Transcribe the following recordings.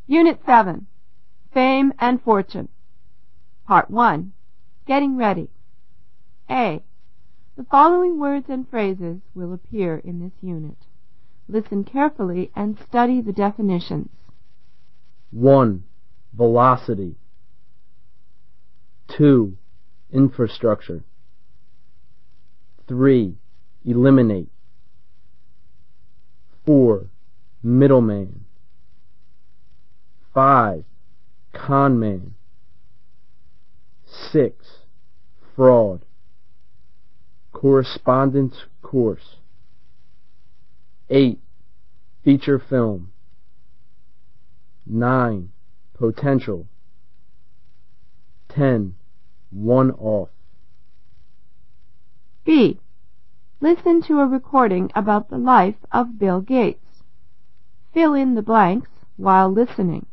Unit 7, Fame and Fortune. Part 1, Getting Ready. A. The following words and phrases will appear in this unit. Listen carefully and study the definitions. 1. Velocity. 2. Infrastructure. 3. Eliminate. 4. Middleman. 5. Conman. 6. Fraud. Correspondence course. 8. Feature film. 9. Potential. 10. One-off. B. Listen to a recording about the life of Bill Gates. Fill in the blanks while listening.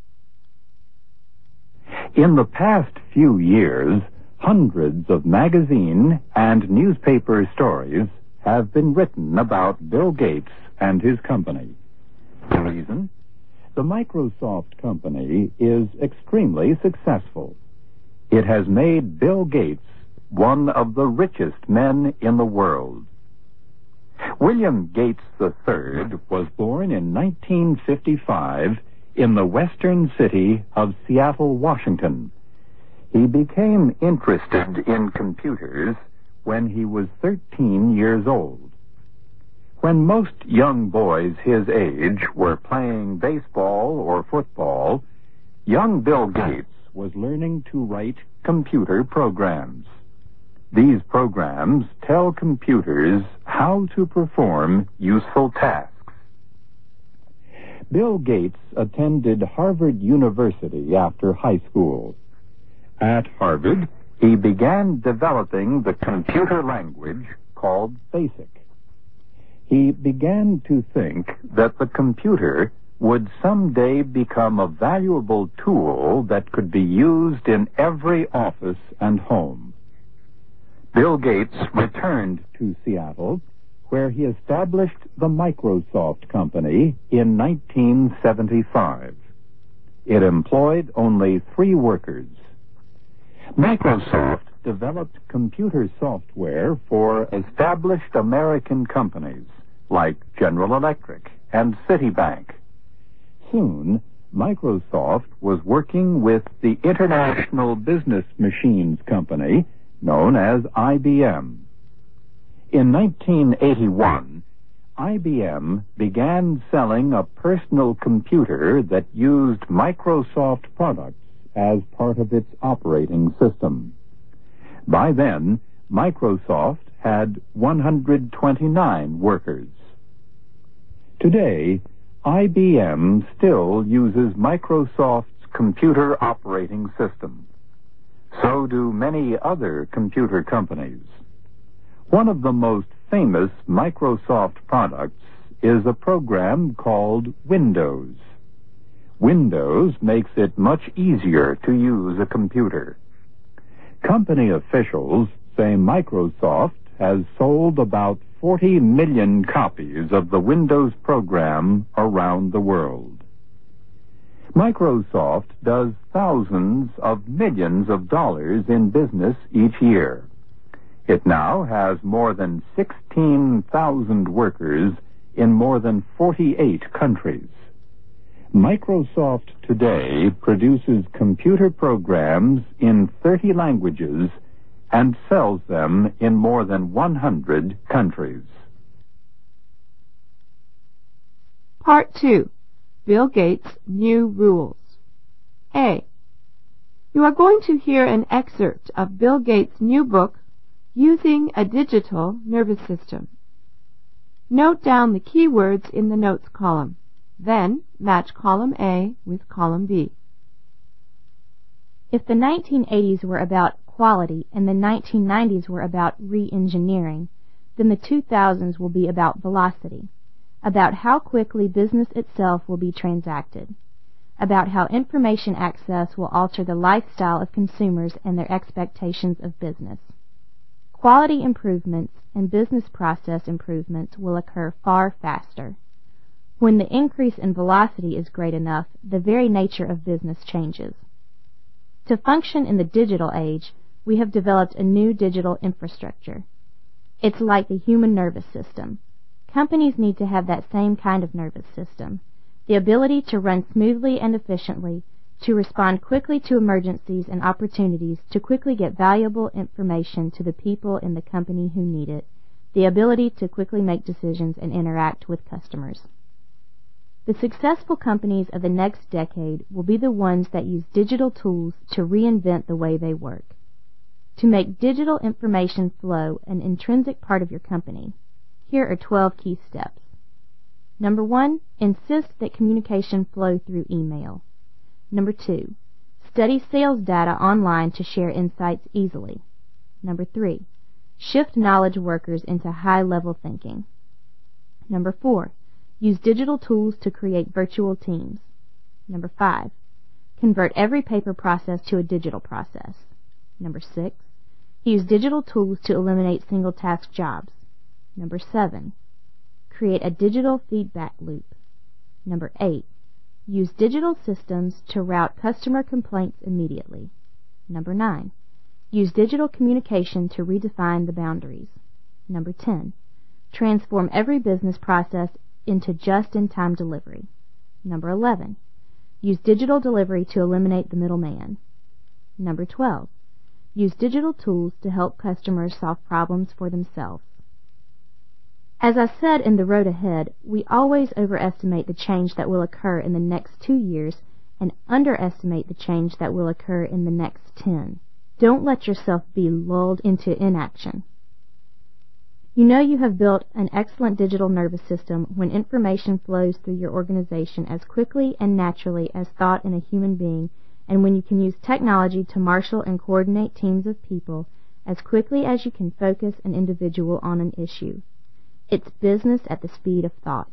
In the past few years, hundreds of magazine and newspaper stories have been written about Bill Gates and his company. The reason? The Microsoft company is extremely successful. It has made Bill Gates one of the richest men in the world. William Gates III was born in 1955 in the western city of Seattle, Washington. He became interested in computers when he was 13 years old. When most young boys his age were playing baseball or football, young Bill Gates was learning to write computer programs. These programs tell computers how to perform useful tasks. Bill Gates attended Harvard University after high school. At Harvard, he began developing the computer language called BASIC. He began to think that the computer would someday become a valuable tool that could be used in every office and home. Bill Gates returned to Seattle, where he established the Microsoft Company in 1975. It employed only 3 workers. Microsoft developed computer software for established American companies like General Electric and Citibank. Soon, Microsoft was working with the International Business Machines Company, known as IBM. In 1981, IBM began selling a personal computer that used Microsoft products as part of its operating system. By then, Microsoft had 129 workers. Today, IBM still uses Microsoft's computer operating system. So do many other computer companies. One of the most famous Microsoft products is a program called Windows. Windows makes it much easier to use a computer. Company officials say Microsoft has sold about 40 million copies of the Windows program around the world. Microsoft does thousands of millions of dollars in business each year. It now has more than 16,000 workers in more than 48 countries. Microsoft today produces computer programs in 30 languages and sells them in more than 100 countries. Part 2, Bill Gates' New Rules. A. You are going to hear an excerpt of Bill Gates' new book, Using a Digital Nervous System. Note down the keywords in the notes column. Then match column A with column B. If the 1980s were about quality and the 1990s were about re-engineering, then the 2000s will be about velocity, about how quickly business itself will be transacted, about how information access will alter the lifestyle of consumers and their expectations of business. Quality improvements and business process improvements will occur far faster. When the increase in velocity is great enough, the very nature of business changes. To function in the digital age, we have developed a new digital infrastructure. It's like the human nervous system. Companies need to have that same kind of nervous system, the ability to run smoothly and efficiently, to respond quickly to emergencies and opportunities, to quickly get valuable information to the people in the company who need it, the ability to quickly make decisions and interact with customers. The successful companies of the next decade will be the ones that use digital tools to reinvent the way they work. To make digital information flow an intrinsic part of your company, here are 12 key steps. Number 1, insist that communication flow through email. Number 2, study sales data online to share insights easily. Number 3, shift knowledge workers into high-level thinking. Number 4, use digital tools to create virtual teams. Number 5, convert every paper process to a digital process. Number 6, use digital tools to eliminate single-task jobs. Number 7, create a digital feedback loop. Number 8, use digital systems to route customer complaints immediately. Number 9, use digital communication to redefine the boundaries. Number 10, transform every business process into just-in-time delivery. Number 11, use digital delivery to eliminate the middleman. Number 12, use digital tools to help customers solve problems for themselves. As I said in The Road Ahead, we always overestimate the change that will occur in the next 2 years and underestimate the change that will occur in the next 10. Don't let yourself be lulled into inaction. You know you have built an excellent digital nervous system when information flows through your organization as quickly and naturally as thought in a human being, and when you can use technology to marshal and coordinate teams of people as quickly as you can focus an individual on an issue. It's business at the speed of thought.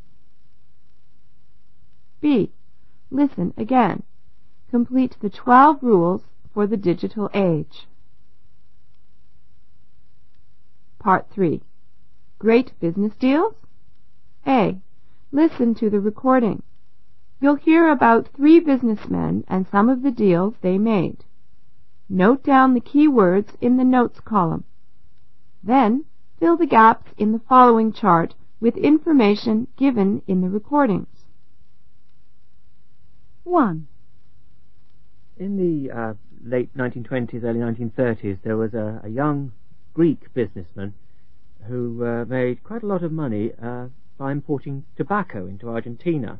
B. Listen again. Complete the 12 rules for the digital age. Part 3. Great business deals? A. Listen to the recording. You'll hear about 3 businessmen and some of the deals they made. Note down the key words in the notes column. Then, fill the gaps in the following chart with information given in the recordings. 1. In the late 1920s, early 1930s, there was a young Greek businessman who made quite a lot of money by importing tobacco into Argentina.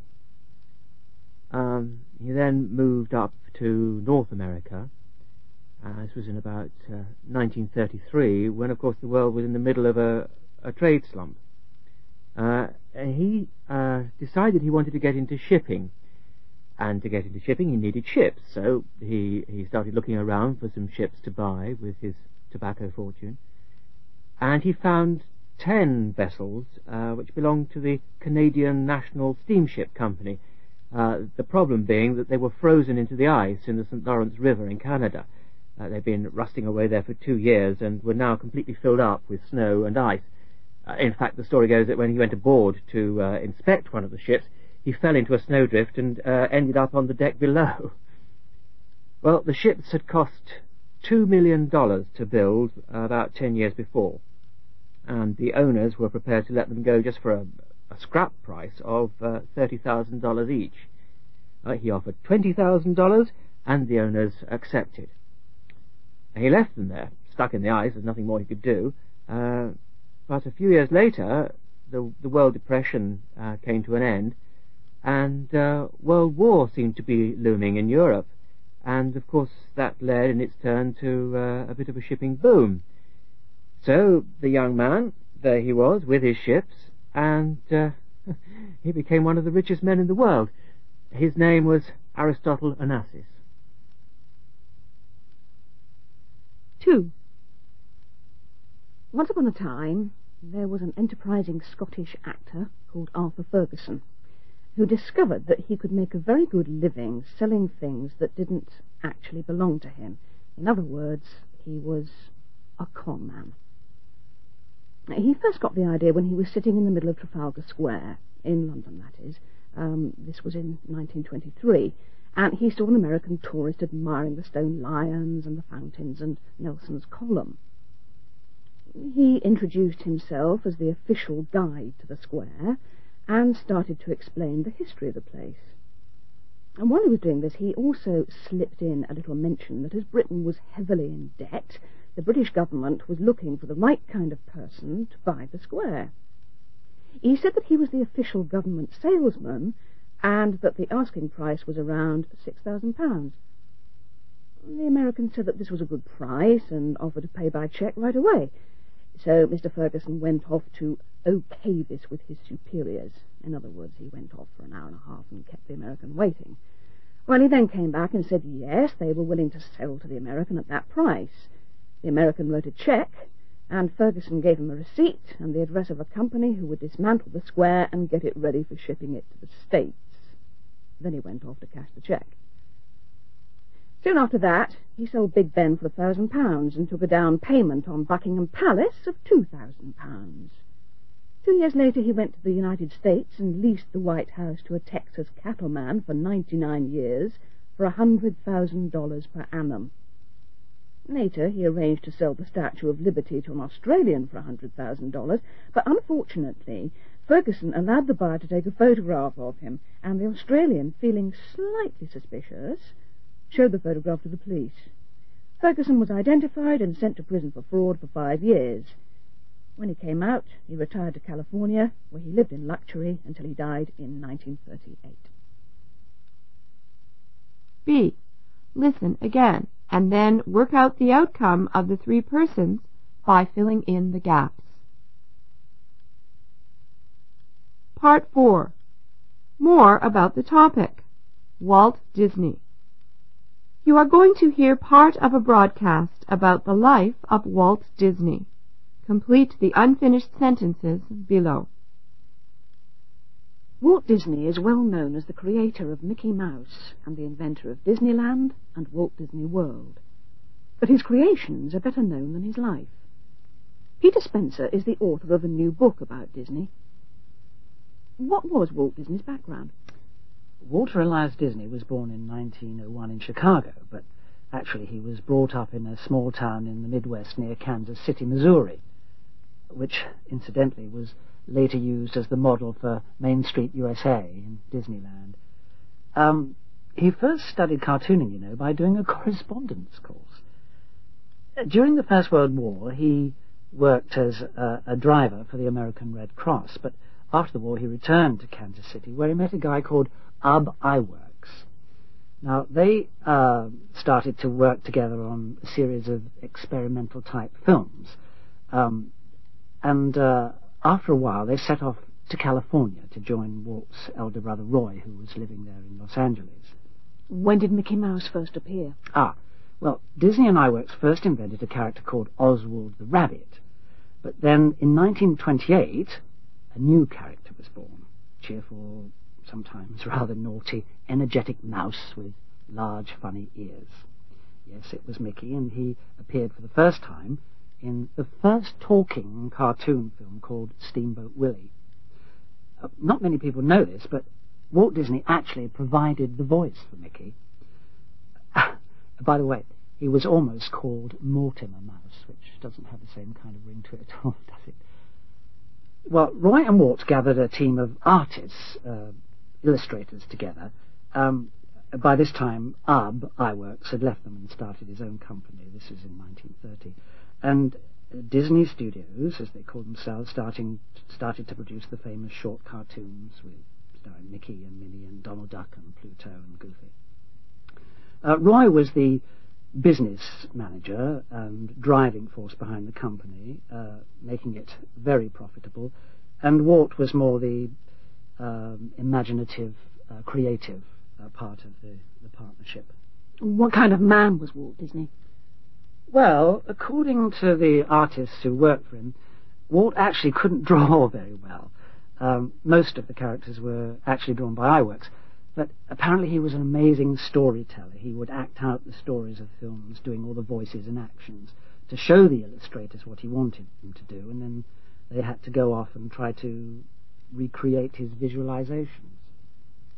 He then moved up to North America. This was in about 1933, when, of course, the world was in the middle of a trade slump. And he decided he wanted to get into shipping. And to get into shipping, he needed ships. So he started looking around for some ships to buy with his tobacco fortune. And he found 10 vessels which belonged to the Canadian National Steamship Company. The problem being that they were frozen into the ice in the St. Lawrence River in Canada. They'd been rusting away there for 2 years and were now completely filled up with snow and ice. In fact, the story goes that when he went aboard to inspect one of the ships, he fell into a snowdrift and ended up on the deck below. Well, the ships had cost $2 million to build about 10 years before, and the owners were prepared to let them go just for a scrap price of $30,000 each. He offered $20,000, and the owners accepted. He left them there, stuck in the ice. There's nothing more he could do. But a few years later, the World Depression came to an end, and World War seemed to be looming in Europe. And, of course, that led in its turn to a bit of a shipping boom. So the young man, there he was with his ships, and he became one of the richest men in the world. His name was Aristotle Onassis. 2. Once upon a time, there was an enterprising Scottish actor called Arthur Ferguson, who discovered that he could make a very good living selling things that didn't actually belong to him. In other words, he was a con man. He first got the idea when he was sitting in the middle of Trafalgar Square, in London that is, This was in 1923. And he saw an American tourist admiring the stone lions and the fountains and Nelson's column. He introduced himself as the official guide to the square and started to explain the history of the place. And while he was doing this, he also slipped in a little mention that as Britain was heavily in debt, the British government was looking for the right kind of person to buy the square. He said that he was the official government salesman and that the asking price was around £6,000. The American said that this was a good price and offered to pay by cheque right away. So Mr. Ferguson went off to okay this with his superiors. In other words, he went off for an hour and a half and kept the American waiting. Well, he then came back and said yes, they were willing to sell to the American at that price. The American wrote a cheque, and Ferguson gave him a receipt and the address of a company who would dismantle the square and get it ready for shipping it to the States. Then he went off to cash the cheque. Soon after that, he sold Big Ben for £1,000 and took a down payment on Buckingham Palace of £2,000. 2 years later, he went to the United States and leased the White House to a Texas cattleman for 99 years for $100,000 per annum. Later, he arranged to sell the Statue of Liberty to an Australian for $100,000, but unfortunately, Ferguson allowed the buyer to take a photograph of him, and the Australian, feeling slightly suspicious, showed the photograph to the police. Ferguson was identified and sent to prison for fraud for 5 years. When he came out, he retired to California, where he lived in luxury until he died in 1938. B. Listen again, and then work out the outcome of the 3 persons by filling in the gaps. Part 4. More about the topic. Walt Disney. You are going to hear part of a broadcast about the life of Walt Disney. Complete the unfinished sentences below. Walt Disney is well known as the creator of Mickey Mouse and the inventor of Disneyland and Walt Disney World. But his creations are better known than his life. Peter Spencer is the author of a new book about Disney. What was Walt Disney's background? Walter Elias Disney was born in 1901 in Chicago, but actually he was brought up in a small town in the Midwest near Kansas City, Missouri, which, incidentally, was later used as the model for Main Street, USA in Disneyland. He first studied cartooning, by doing a correspondence course. During the First World War, he worked as a driver for the American Red Cross, but after the war he returned to Kansas City, where he met a guy called Ub Iwerks. Now, they started to work together on a series of experimental-type films, and after a while they set off to California to join Walt's elder brother Roy, who was living there in Los Angeles. When did Mickey Mouse first appear? Well, Disney and Iwerks first invented a character called Oswald the Rabbit, but then in 1928 a new character was born, cheerful, sometimes rather naughty, energetic mouse with large, funny ears. Yes, it was Mickey, and he appeared for the first time in the first talking cartoon film called Steamboat Willie. Not many people know this, but Walt Disney actually provided the voice for Mickey. By the way, he was almost called Mortimer Mouse, which doesn't have the same kind of ring to it at all, does it? Well, Roy and Walt gathered a team of artists, illustrators together. By this time, Ub Iwerks had left them and started his own company. This is in 1930. And Disney Studios, as they called themselves, started to produce the famous short cartoons starring Mickey and Minnie and Donald Duck and Pluto and Goofy. Roy was the business manager and driving force behind the company, making it very profitable, and Walt was more the imaginative, creative part of the partnership. What kind of man was Walt Disney? Well, according to the artists who worked for him, Walt actually couldn't draw very well. Most of the characters were actually drawn by Iwerks, but apparently he was an amazing storyteller. He would act out the stories of films, doing all the voices and actions to show the illustrators what he wanted them to do, and then they had to go off and try to recreate his visualizations.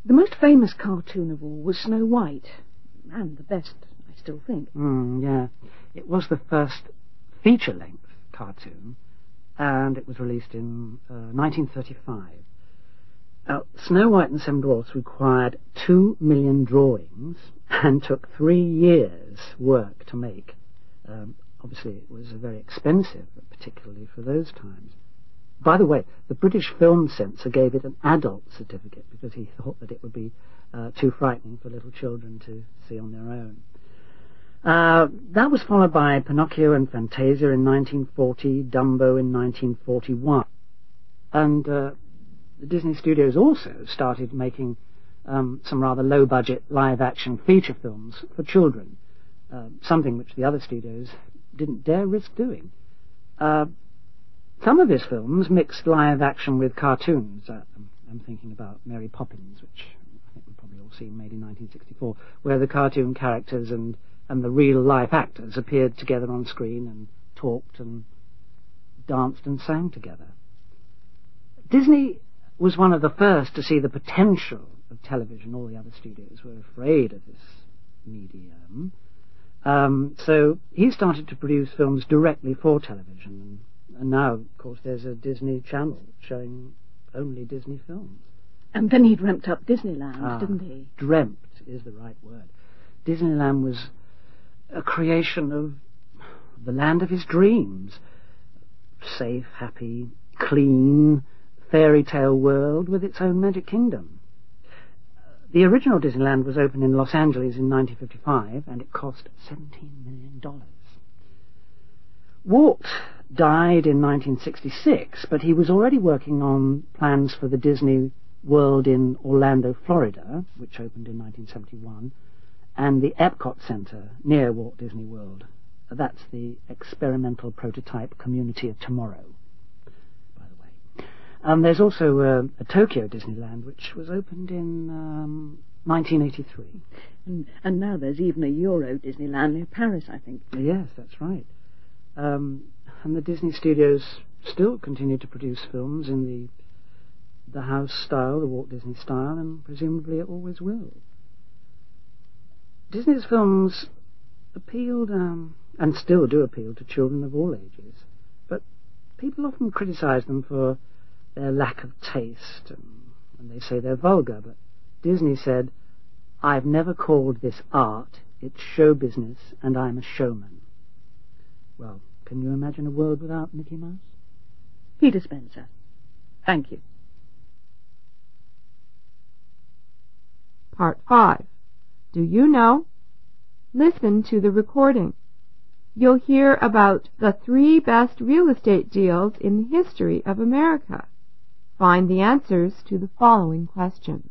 The most famous cartoon of all was Snow White, and the best, I still think. Yeah. It was the first feature-length cartoon, and it was released in 1935. Snow White and the Seven Dwarfs required 2 million drawings and took 3 years' work to make. Obviously, it was very expensive, particularly for those times. By the way, the British Film Censor gave it an adult certificate because he thought that it would be too frightening for little children to see on their own. That was followed by Pinocchio and Fantasia in 1940, Dumbo in 1941. And the Disney Studios also started making some rather low-budget live-action feature films for children, something which the other studios didn't dare risk doing. Some of his films mixed live-action with cartoons. I'm thinking about Mary Poppins, which I think we've probably all seen, made in 1964, where the cartoon characters and the real-life actors appeared together on screen and talked and danced and sang together. Disney was one of the first to see the potential of television. All the other studios were afraid of this medium. So he started to produce films directly for television. And now, of course, there's a Disney Channel showing only Disney films. And then he dreamt up Disneyland, didn't he? Dreamt is the right word. Disneyland was a creation of the land of his dreams. Safe, happy, clean, fairy tale world with its own magic kingdom. The original Disneyland was opened in Los Angeles in 1955, and it cost $17 million. Walt died in 1966, but he was already working on plans for the Disney World in Orlando, Florida, which opened in 1971, and the Epcot Center near Walt Disney World. That's the experimental prototype community of tomorrow, by the way. There's also a Tokyo Disneyland, which was opened in 1983. And now there's even a Euro Disneyland near Paris, I think. Yes, that's right. And the Disney Studios still continue to produce films in the house style, the Walt Disney style, and presumably it always will. Disney's films appealed, and still do appeal, to children of all ages, but people often criticize them for their lack of taste, and they say they're vulgar, but Disney said, "I've never called this art, it's show business, and I'm a showman." Well, can you imagine a world without Mickey Mouse? Peter Spencer. Thank you. Part 5. Do you know? Listen to the recording. You'll hear about the 3 best real estate deals in the history of America. Find the answers to the following questions.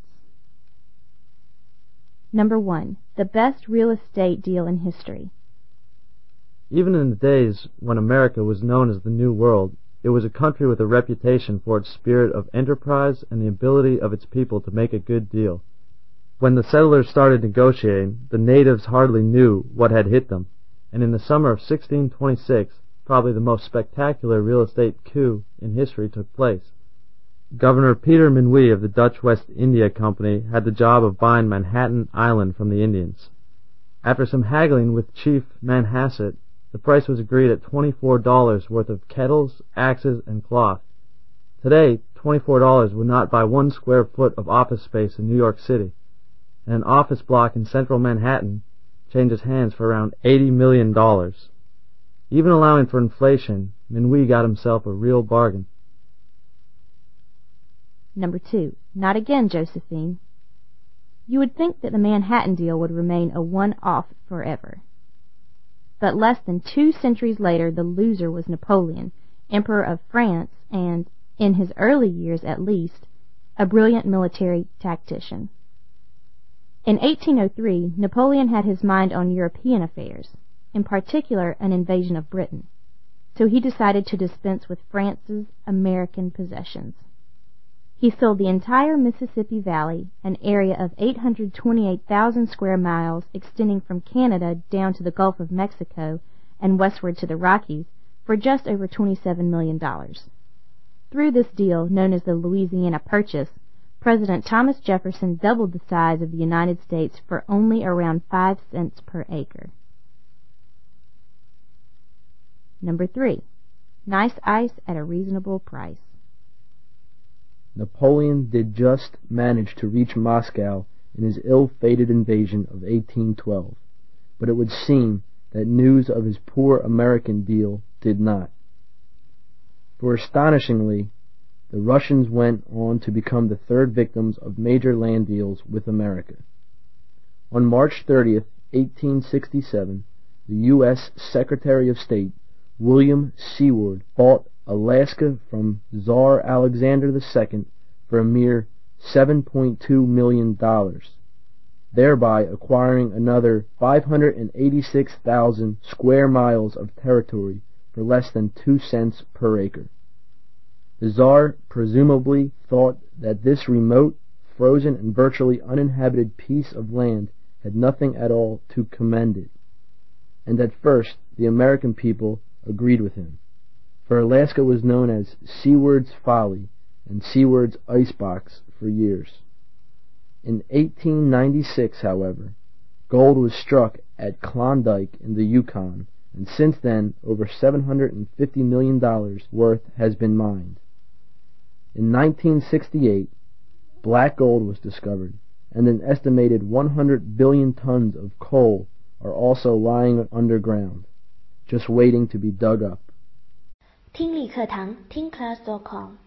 Number 1. The best real estate deal in history. Even in the days when America was known as the New World, it was a country with a reputation for its spirit of enterprise and the ability of its people to make a good deal. When the settlers started negotiating, the natives hardly knew what had hit them, and in the summer of 1626, probably the most spectacular real estate coup in history took place. Governor Peter Minuit of the Dutch West India Company had the job of buying Manhattan Island from the Indians. After some haggling with Chief Manhasset, the price was agreed at $24 worth of kettles, axes, and cloth. Today, $24 would not buy 1 square foot of office space in New York City, and an office block in central Manhattan changes hands for around $80 million. Even allowing for inflation, Minuit got himself a real bargain. Number 2. Not again, Josephine. You would think that the Manhattan deal would remain a one-off forever. But less than 2 centuries later, the loser was Napoleon, Emperor of France, and, in his early years at least, a brilliant military tactician. In 1803, Napoleon had his mind on European affairs, in particular an invasion of Britain, so he decided to dispense with France's American possessions. He sold the entire Mississippi Valley, an area of 828,000 square miles extending from Canada down to the Gulf of Mexico and westward to the Rockies, for just over $27 million. Through this deal, known as the Louisiana Purchase, President Thomas Jefferson doubled the size of the United States for only around 5 cents per acre. Number 3. Nice ice at a reasonable price. Napoleon did just manage to reach Moscow in his ill-fated invasion of 1812, but it would seem that news of his poor American deal did not. For astonishingly, the Russians went on to become the third victims of major land deals with America. On March 30th, 1867, the U.S. Secretary of State, William Seward, bought Alaska from Tsar Alexander II for a mere $7.2 million, thereby acquiring another 586,000 square miles of territory for less than 2 cents per acre. The Tsar presumably thought that this remote, frozen, and virtually uninhabited piece of land had nothing at all to commend it, and at first the American people agreed with him, for Alaska was known as Seward's Folly and Seward's Icebox for years. In 1896, however, gold was struck at Klondike in the Yukon, and since then over $750 million worth has been mined. In 1968, black gold was discovered, and an estimated 100 billion tons of coal are also lying underground, just waiting to be dug up. 听力课堂听class.com